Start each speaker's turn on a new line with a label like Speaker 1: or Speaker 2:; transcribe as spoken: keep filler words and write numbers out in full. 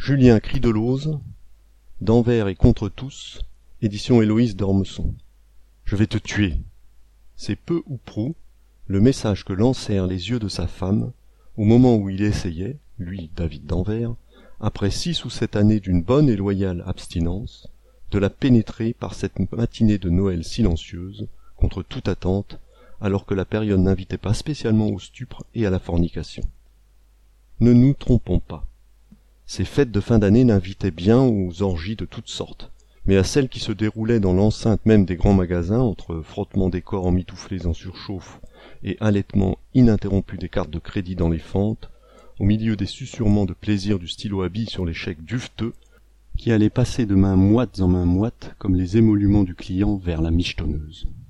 Speaker 1: Julien Cridelose, d'Envers et contre tous, édition Héloïse d'Ormesson. Je vais te tuer. C'est peu ou prou le message que lancèrent les yeux de sa femme au moment où il essayait, lui, David d'Anvers, après six ou sept années d'une bonne et loyale abstinence, de la pénétrer par cette matinée de Noël silencieuse, contre toute attente, alors que la période n'invitait pas spécialement au stupre et à la fornication. Ne nous trompons pas. Ces fêtes de fin d'année n'invitaient bien aux orgies de toutes sortes, mais à celles qui se déroulaient dans l'enceinte même des grands magasins, entre frottements des corps emmitouflés en surchauffe et halètement ininterrompu des cartes de crédit dans les fentes, au milieu des susurrements de plaisir du stylo à billes sur les chèques duveteux, qui allaient passer de main moite en main moite comme les émoluments du client vers la michetonneuse.